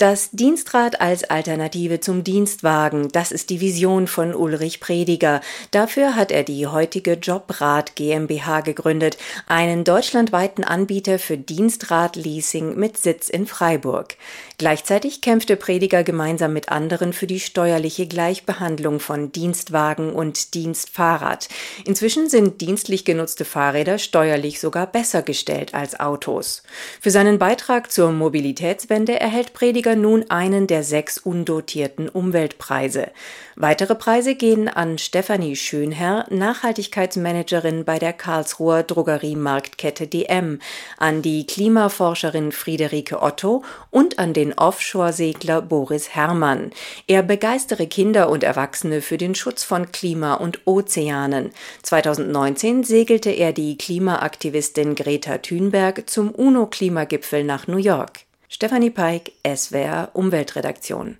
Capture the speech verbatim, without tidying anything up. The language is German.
Das Dienstrad als Alternative zum Dienstwagen, das ist die Vision von Ulrich Prediger. Dafür hat er die heutige Jobrad GmbH gegründet, einen deutschlandweiten Anbieter für Dienstradleasing mit Sitz in Freiburg. Gleichzeitig kämpfte Prediger gemeinsam mit anderen für die steuerliche Gleichbehandlung von Dienstwagen und Dienstfahrrad. Inzwischen sind dienstlich genutzte Fahrräder steuerlich sogar besser gestellt als Autos. Für seinen Beitrag zur Mobilitätswende erhält Prediger nun einen der sechs undotierten Umweltpreise. Weitere Preise gehen an Stefanie Schönherr, Nachhaltigkeitsmanagerin bei der Karlsruher Drogeriemarktkette D M, an die Klimaforscherin Friederike Otto und an den Offshore-Segler Boris Herrmann. Er begeistere Kinder und Erwachsene für den Schutz von Klima und Ozeanen. zweitausendneunzehn segelte er die Klimaaktivistin Greta Thunberg zum UNO-Klimagipfel nach New York. Stefanie Peik, S W R Umweltredaktion.